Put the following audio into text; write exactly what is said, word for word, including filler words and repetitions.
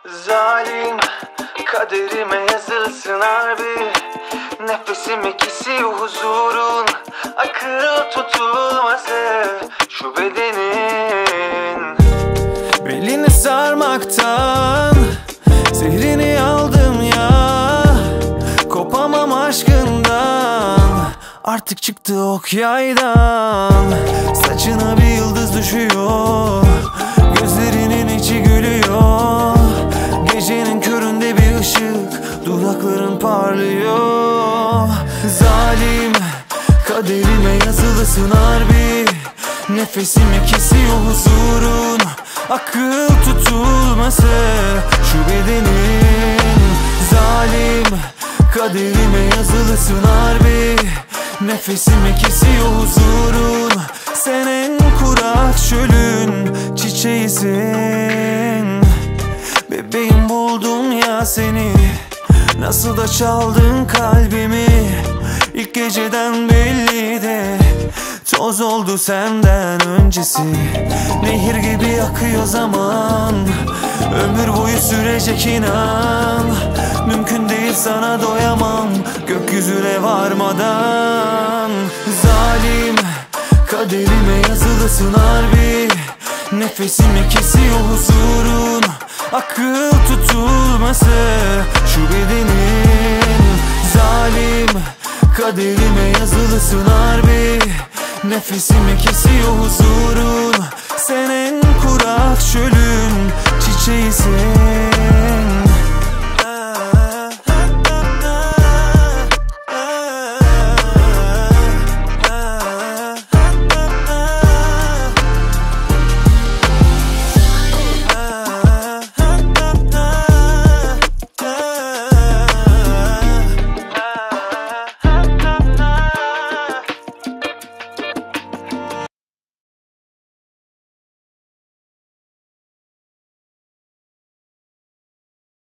Zalim kaderime yazılsın harbi. Nefesimi kesiyor huzurun. Akıl tutulması şu bedenin. Belini sarmaktan zehrini aldım ya. Kopamam aşkından, artık çıktı ok yaydan. Saçına bir yıldız düşüyor, gözlerinin içi gülüyor. Gecenin köründe bir ışık, dudakların parlıyor. Zalim kaderime yazılısın harbi. Nefesimi kesiyor huzurun. Akıl tutulması şu bedenin. Zalim kaderime yazılısın harbi. Nefesimi kesiyor huzurun. Sen en kurak çölün çiçeğisin. Bebeğim buldum ya seni. Nasıl da çaldın kalbimi. İlk geceden belli de toz oldu senden öncesi. Nehir gibi akıyor zaman, ömür boyu sürecek inan. Mümkün değil sana doyamam gökyüzüne varmadan. Zalim kaderime yazılısın harbi. Nefesimi kesiyor huzurun. Akıl tutulması şu bedenin. Zalim kaderime yazılısın harbi. Nefesimi kesiyor huzurun. Sen en kurak çölün çiçeğisin.